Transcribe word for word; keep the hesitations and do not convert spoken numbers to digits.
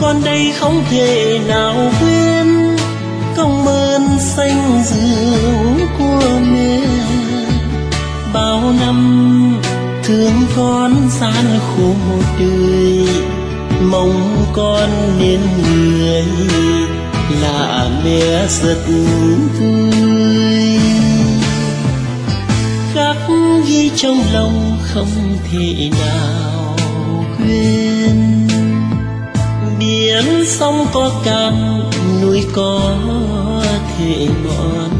con đây không thể nào quên công ơn xanh dưỡng của mẹ. Bao năm thương con gian khổ một đời, mong con nên người là mẹ rất tươi. Khắc ghi trong lòng không thể nào quên, biển sông có cạn núi có thể mòn.